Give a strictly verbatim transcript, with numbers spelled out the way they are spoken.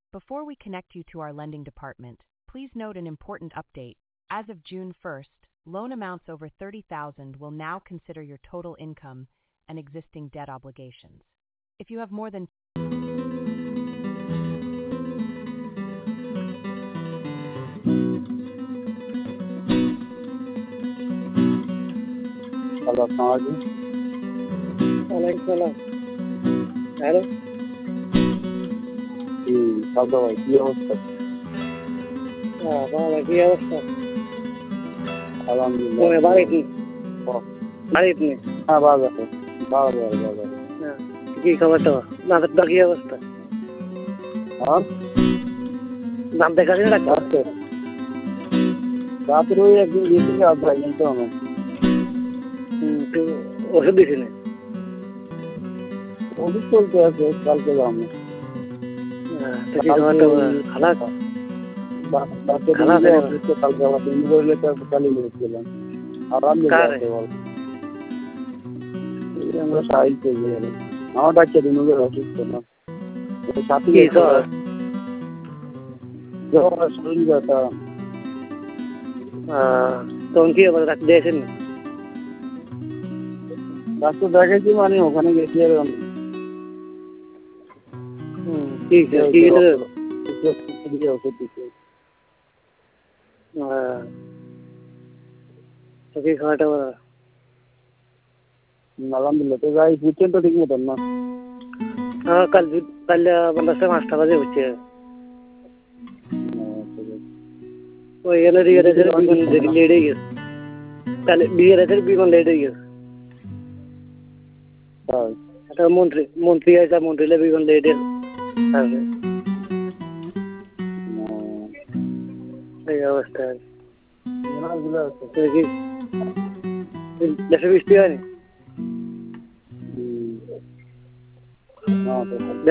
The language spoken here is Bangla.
Before we connect you to our lending department, please note an important update. As of June first, loan amounts over thirty thousand will now consider your total income and existing debt obligations. If you have more than Hello, Assalamualaikum. Waalaikumsalam. Hello? জি, সালদা ভাই কি অবস্থা? হ্যাঁ, ভালো, কি অবস্থা? আলহামদুলিল্লাহ। তুমি বাড়ি কি? বাহ। বাড়ি তুমি? হ্যাঁ, ভালো আছে। ভালো, ভালো, ভালো। হ্যাঁ, কি খবর তোমার? দাঁতের তো কি অবস্থা? হ্যাঁ? দাঁত দেখাচ্ছি না ডাক্তার? রাত্রে রাত্রে ওই একদিন গিয়েছিল আপনার কিন্তু আমার হুম, তো ওষুধ দিছি না? ওষুধ চলতে আছে, কালকে যাবো। হ্যাঁ, তো কি খবর তোমার? খারাপ? কালকে খারাপ দিলে এবার? অসুস্থ, কালকে আবার দিন করলে তো চালিয়ে গিয়েছিলাম। আলহামদুলিল্লাহ কারে? আছে বল। এই আমরা সাহিল পেয়ে গেলাম। আমার বাচ্চা দিনুদের অসুস্থ না। ওই সাথী কি জ্বর? জ্বর আর শরীর ব্যথা। আহ, তখন কি হবে? ডাক্তার দিয়েছেন না? ডাক্তার দেখাইছি মানে ওখানে গেছি আর হুম, কি কি কিছু? ওষুধ দিচ্ছে। হ্যাঁ, তো কি খবর টবর? আলহামদুলিল্লাহ। তো যাই বুঝছেন তো ঠিক মতন না? হ্যাঁ, কাল কাল মানে পাঁচটা বাজে হচ্ছে ওই এনে দিয়ে গেছে বিমান লেট হয়ে গেছে। তাহলে বিয়ে রাতের বিমান লেট হয়ে গেছে। তাই একটা মন্ত্রী মন্ত্রী আছে, মন্ত্রীলে বিমান লেট আছে এই অবস্থা। কি দেশে বৃষ্টি হয়নি? না